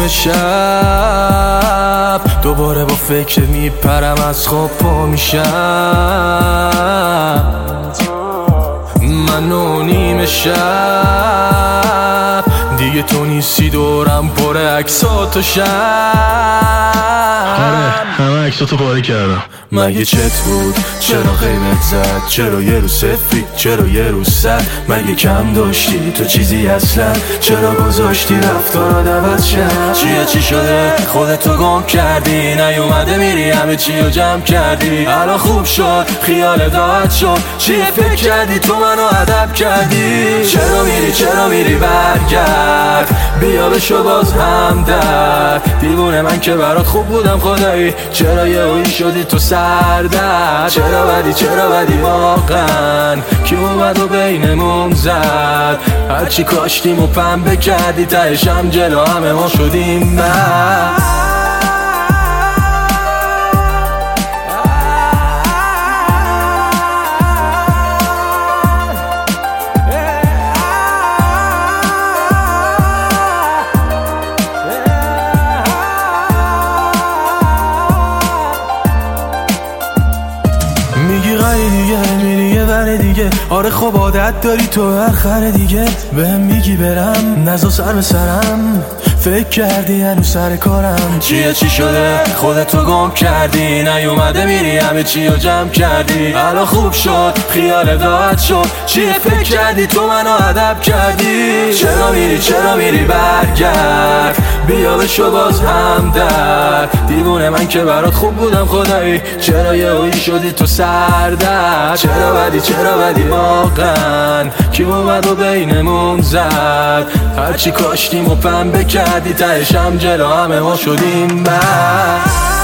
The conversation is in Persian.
شب دوباره با فکر میپرم از خواب پا میشم. من و نیم شب دیگه تو نیستی، دورم پر عکسات و شب. آره همه عکساتو پاره کردم. مگه چت بود؟ چرا غیبت زد؟ چرا یه روز سفید؟ چرا یه روز سر؟ مگه کم داشتی تو چیزی اصلا؟ چرا گذاشتی رفتارات عوض شد؟ چی شده؟ خودتو گم کردی، نیومده میری همه چی رو جمع کردی. الان خوب شد خیال راحت شد، چیه فکر کردی تو منو ادب کردی؟ چرا میری برگرد، بیا بشو باز همدرد. دیوونه من که برات خوب بودم خدایی، چرا یه اوی شدی تو سردر؟ چرا بدی واقعا کی اومد و بینمون زد؟ هرچی کاشتیم و پنبه کردی، تهشم جلو همه ما شدیم من. میگی غری دیگه، میری یه ور دیگه. آره خب عادت داری تو آخر دیگه. بهم میگی برم نزا سر به سرم، فکر کردی هنوز سر کارم. چی شده؟ خودتو گم کردی، نیومده میری همه چی رو جمع کردی. الان خوب شد خیال راحت شد، چیه فکر کردی تو منو ادب کردی؟ چرا میری برگرد، بیا بشو باز همدرد. دیوونه من که برات خوب بودم خدایی، چرا یه اوی شدی تو سردر؟ چرا بدی واقعا کی اومد و بینمون زد؟ هرچی کاشتیم و پنبه کردی، تهشم جلو همه ما شدیم من.